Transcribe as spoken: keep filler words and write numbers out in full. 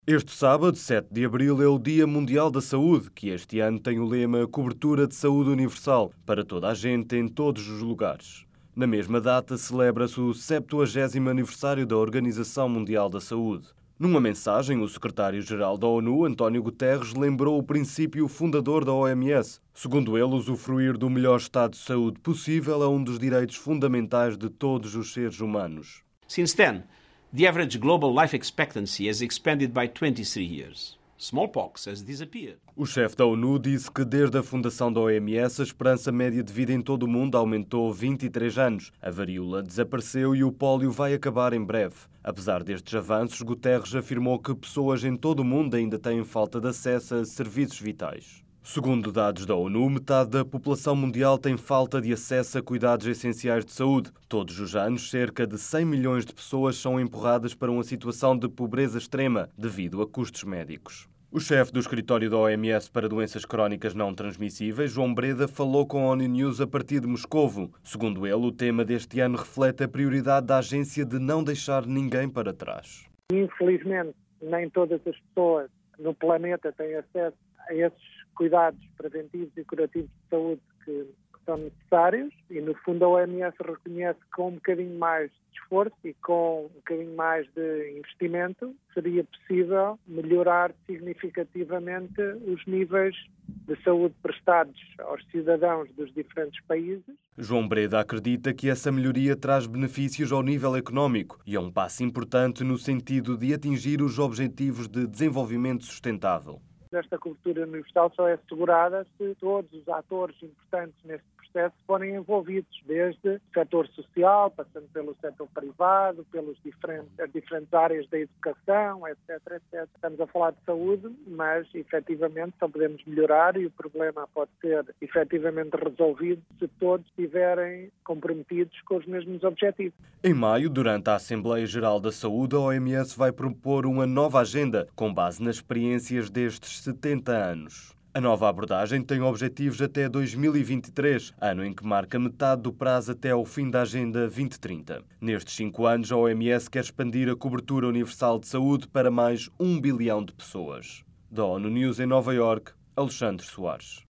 Este sábado, sete de abril, é o Dia Mundial da Saúde, que este ano tem o lema Cobertura de Saúde Universal, para toda a gente, em todos os lugares. Na mesma data, celebra-se o septuagésimo aniversário da Organização Mundial da Saúde. Numa mensagem, o secretário-geral da ONU, António Guterres, lembrou o princípio fundador da O M S. Segundo ele, usufruir do melhor estado de saúde possível é um dos direitos fundamentais de todos os seres humanos. Since then, the average global life expectancy has expanded by twenty-three years. Smallpox has disappeared. O chefe da ONU disse que desde a fundação da O M S a esperança média de vida em todo o mundo aumentou vinte e três anos. A varíola desapareceu e o pólio vai acabar em breve. Apesar destes avanços, Guterres afirmou que pessoas em todo o mundo ainda têm falta de acesso a serviços vitais. Segundo dados da ONU, metade da população mundial tem falta de acesso a cuidados essenciais de saúde. Todos os anos, cerca de cem milhões de pessoas são empurradas para uma situação de pobreza extrema devido a custos médicos. O chefe do escritório da O M S para doenças crónicas não transmissíveis, João Breda, falou com a ONU News a partir de Moscovo. Segundo ele, o tema deste ano reflete a prioridade da agência de não deixar ninguém para trás. Infelizmente, nem todas as pessoas no planeta têm acesso a esses cuidados preventivos e curativos de saúde que, que são necessários e, no fundo, a O M S reconhece que com um bocadinho mais de esforço e com um bocadinho mais de investimento seria possível melhorar significativamente os níveis de saúde prestados aos cidadãos dos diferentes países. João Breda acredita que essa melhoria traz benefícios ao nível económico e é um passo importante no sentido de atingir os objetivos de desenvolvimento sustentável. Esta cobertura universal só é assegurada se todos os atores importantes neste processo forem envolvidos, desde o setor social, passando pelo setor privado, pelas diferentes, as diferentes áreas da educação, etc, etcétera. Estamos a falar de saúde, mas efetivamente só podemos melhorar e o problema pode ser efetivamente resolvido se todos estiverem comprometidos com os mesmos objetivos. Em maio, durante a Assembleia Geral da Saúde, a O M S vai propor uma nova agenda com base nas experiências destes setenta anos. A nova abordagem tem objetivos até dois mil e vinte e três, ano em que marca metade do prazo até ao fim da Agenda vinte trinta. Nestes cinco anos, a O M S quer expandir a cobertura universal de saúde para mais um bilhão de pessoas. Da ONU News em Nova Iorque, Alexandre Soares.